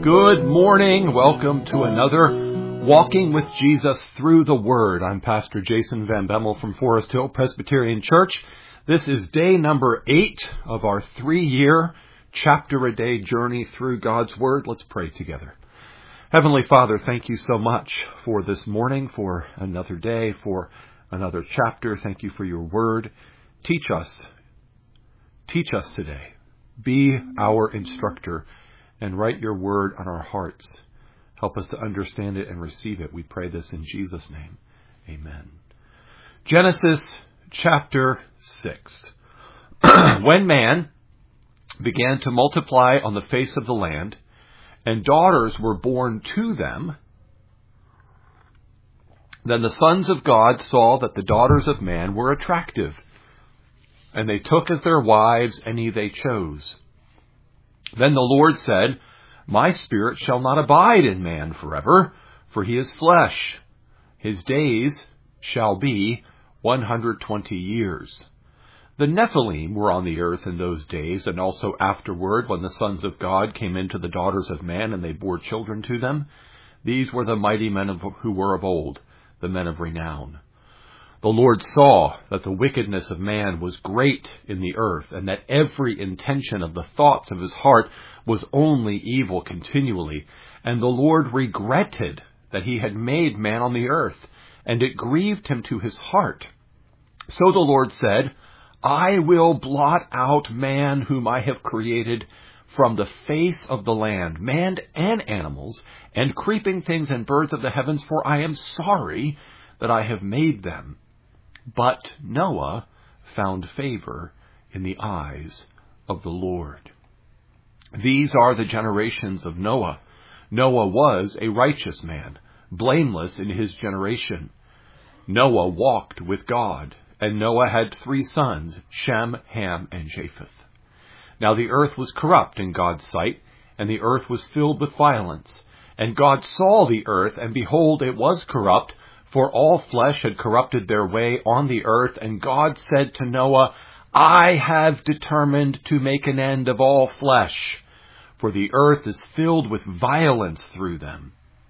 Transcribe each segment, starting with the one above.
Good morning. Welcome to another Walking with Jesus Through the Word. I'm Pastor Jason Van Bemmel from Forest Hill Presbyterian Church. This is day number 8 of our 3-year chapter-a-day journey through God's Word. Let's pray together. Heavenly Father, thank you so much for this morning, for another day, for another chapter. Thank you for your Word. Teach us today. Be our instructor and write your word on our hearts. Help us to understand it and receive it. We pray this in Jesus' name. Amen. Genesis chapter 6. When man began to multiply on the face of the land, and daughters were born to them, then the sons of God saw that the daughters of man were attractive, and they took as their wives any they chose. Then the Lord said, My spirit shall not abide in man forever, for he is flesh. His days shall be 120 years. The Nephilim were on the earth in those days, and also afterward, when the sons of God came into the daughters of man, and they bore children to them. These were the mighty men who were of old, the men of renown. The Lord saw that the wickedness of man was great in the earth, and that every intention of the thoughts of his heart was only evil continually. And the Lord regretted that he had made man on the earth, and it grieved him to his heart. So the Lord said, I will blot out man whom I have created from the face of the land, man and animals, and creeping things and birds of the heavens, for I am sorry that I have made them. But Noah found favor in the eyes of the Lord. These are the generations of Noah. Noah was a righteous man, blameless in his generation. Noah walked with God, and Noah had 3 sons, Shem, Ham, and Japheth. Now the earth was corrupt in God's sight, and the earth was filled with violence. And God saw the earth, and behold, it was corrupt, for all flesh had corrupted their way on the earth. And God said to Noah, I have determined to make an end of all flesh, for the earth is filled with violence through them.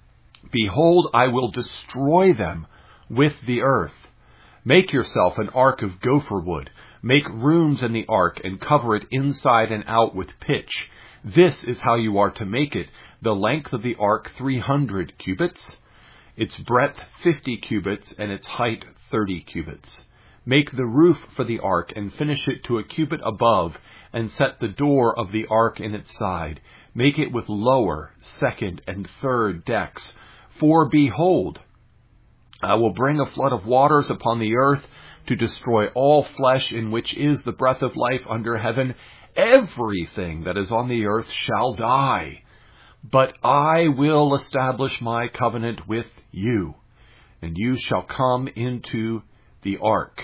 Behold, I will destroy them with the earth. Make yourself an ark of gopher wood. Make rooms in the ark and cover it inside and out with pitch. This is how you are to make it. The length of the ark 300 cubits. Its breadth 50 cubits, and its height 30 cubits. Make the roof for the ark, and finish it to a cubit above, and set the door of the ark in its side. Make it with lower, second, and third decks. For behold, I will bring a flood of waters upon the earth, to destroy all flesh in which is the breath of life under heaven. Everything that is on the earth shall die. But I will establish my covenant with you, and you shall come into the ark.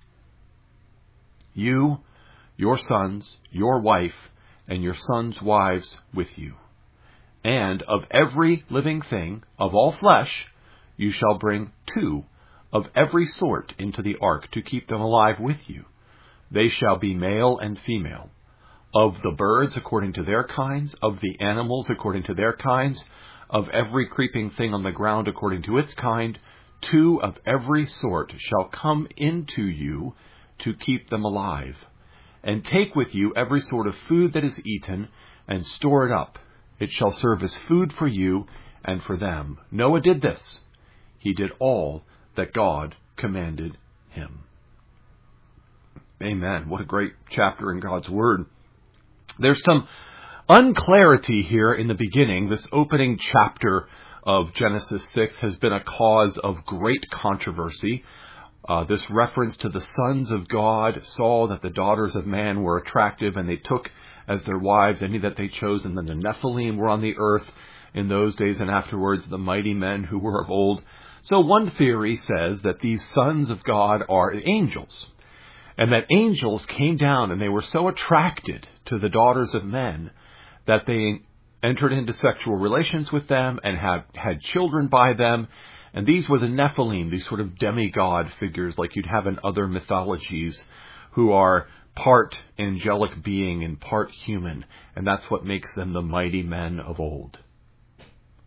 You, your sons, your wife, and your sons' wives with you. And of every living thing, of all flesh, you shall bring 2 of every sort into the ark to keep them alive with you. They shall be male and female. Of the birds according to their kinds, of the animals according to their kinds, of every creeping thing on the ground according to its kind, 2 of every sort shall come into you to keep them alive. And take with you every sort of food that is eaten, and store it up. It shall serve as food for you and for them. Noah did this. He did all that God commanded him. Amen. What a great chapter in God's Word. There's some unclarity here in the beginning. This opening chapter of Genesis 6 has been a cause of great controversy. This reference to the sons of God saw that the daughters of man were attractive, and they took as their wives any that they chose. And then the Nephilim were on the earth in those days, and afterwards the mighty men who were of old. So one theory says that these sons of God are angels, and that angels came down and they were so attracted to the daughters of men that they entered into sexual relations with them and had children by them. And these were the Nephilim, these sort of demigod figures like you'd have in other mythologies, who are part angelic being and part human. And that's what makes them the mighty men of old.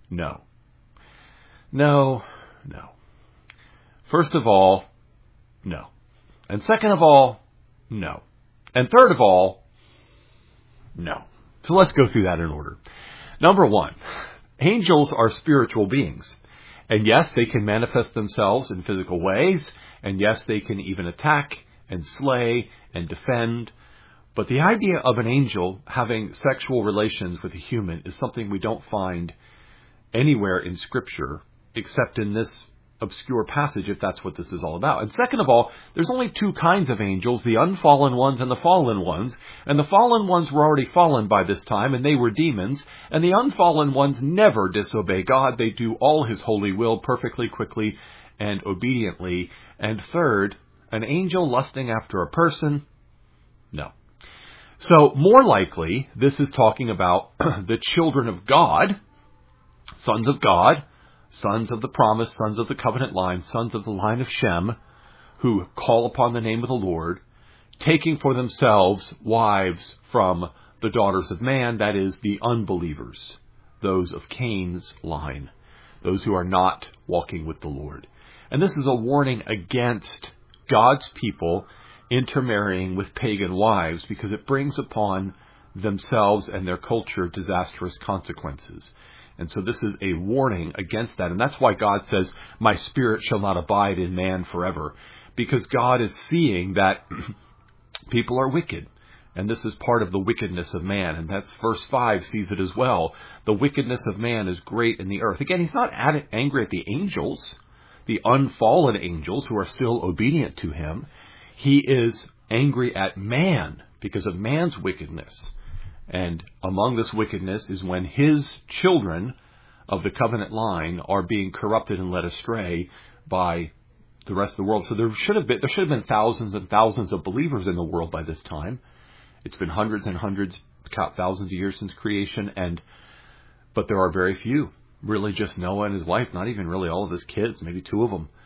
No. No. No. First of all, no. And second of all, no. And third of all, no. So let's go through that in order. Number one, angels are spiritual beings. And yes, they can manifest themselves in physical ways. And yes, they can even attack and slay and defend. But the idea of an angel having sexual relations with a human is something we don't find anywhere in Scripture except in this obscure passage, if that's what this is all about. And second of all, there's only two kinds of angels, the unfallen ones and the fallen ones. And the fallen ones were already fallen by this time, and they were demons. And the unfallen ones never disobey God. They do all His holy will perfectly, quickly, and obediently. And third, an angel lusting after a person? No. So more likely, this is talking about the children of God, sons of God, sons of the promise, sons of the covenant line, sons of the line of Shem, who call upon the name of the Lord, taking for themselves wives from the daughters of man, that is, the unbelievers, those of Cain's line, those who are not walking with the Lord. And this is a warning against God's people intermarrying with pagan wives, because it brings upon themselves and their culture disastrous consequences. And so this is a warning against that. And that's why God says, my spirit shall not abide in man forever. Because God is seeing that people are wicked. And this is part of the wickedness of man. And that's verse 5 sees it as well. The wickedness of man is great in the earth. Again, he's not angry at the angels, the unfallen angels who are still obedient to him. He is angry at man because of man's wickedness. And among this wickedness is when his children of the covenant line are being corrupted and led astray by the rest of the world. So there should have been thousands and thousands of believers in the world by this time. It's been hundreds and hundreds, thousands of years since creation, but there are very few. Really just Noah and his wife, not even really all of his kids, maybe two of them.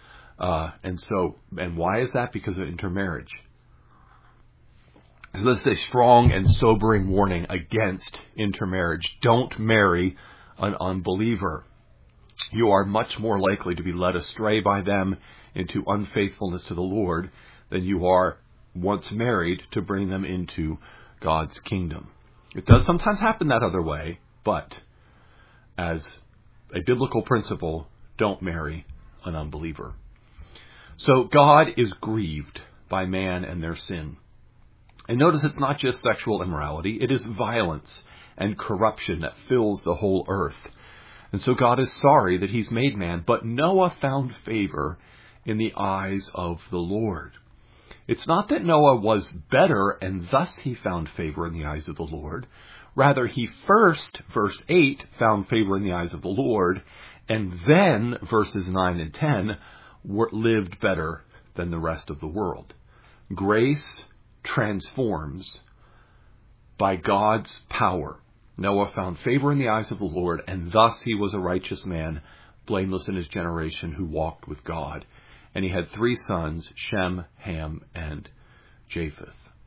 And why is that? Because of intermarriage. So this is a strong and sobering warning against intermarriage. Don't marry an unbeliever. You are much more likely to be led astray by them into unfaithfulness to the Lord than you are once married to bring them into God's kingdom. It does sometimes happen that other way, but as a biblical principle, don't marry an unbeliever. So God is grieved by man and their sin. And notice it's not just sexual immorality, it is violence and corruption that fills the whole earth. And so God is sorry that he's made man, but Noah found favor in the eyes of the Lord. It's not that Noah was better and thus he found favor in the eyes of the Lord. Rather, he first, verse 8, found favor in the eyes of the Lord, and then, verses 9 and 10, lived better than the rest of the world. Grace transforms by God's power. Noah found favor in the eyes of the Lord, and thus he was a righteous man, blameless in his generation, who walked with God. And he had 3 sons, Shem, Ham, and Japheth.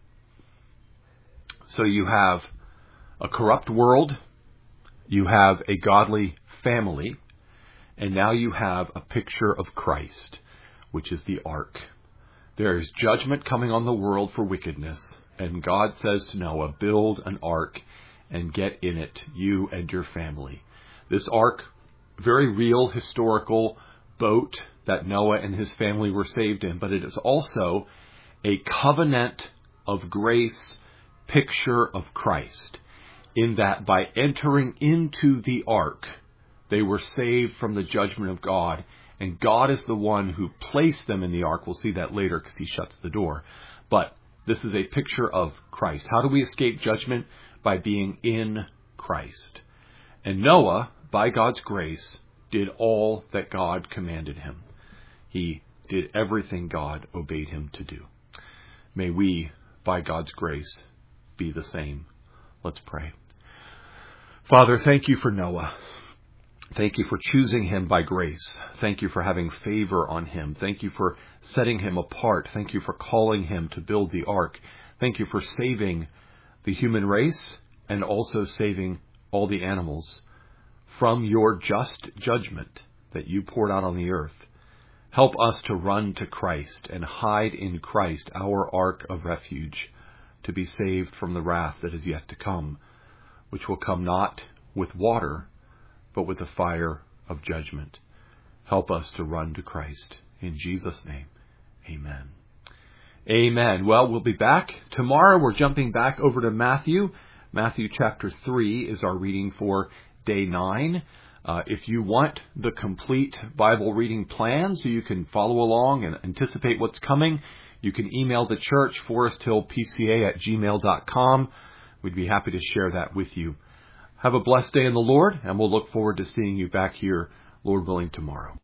So you have a corrupt world, you have a godly family, and now you have a picture of Christ, which is the ark. There is judgment coming on the world for wickedness, and God says to Noah, build an ark and get in it, you and your family. This ark, very real historical boat that Noah and his family were saved in, but it is also a covenant of grace picture of Christ, in that by entering into the ark, they were saved from the judgment of God. And God is the one who placed them in the ark. We'll see that later because he shuts the door. But this is a picture of Christ. How do we escape judgment? By being in Christ. And Noah, by God's grace, did all that God commanded him. He did everything God obeyed him to do. May we, by God's grace, be the same. Let's pray. Father, thank you for Noah. Thank you for choosing him by grace. Thank you for having favor on him. Thank you for setting him apart. Thank you for calling him to build the ark. Thank you for saving the human race and also saving all the animals from your just judgment that you poured out on the earth. Help us to run to Christ and hide in Christ, our ark of refuge, to be saved from the wrath that is yet to come, which will come not with water, but with the fire of judgment. Help us to run to Christ. In Jesus' name, amen. Amen. Well, we'll be back tomorrow. We're jumping back over to Matthew. Matthew chapter 3 is our reading for day 9. If you want the complete Bible reading plan so you can follow along and anticipate what's coming, you can email the church, foresthillpca@gmail.com. We'd be happy to share that with you. Have a blessed day in the Lord, and we'll look forward to seeing you back here, Lord willing, tomorrow.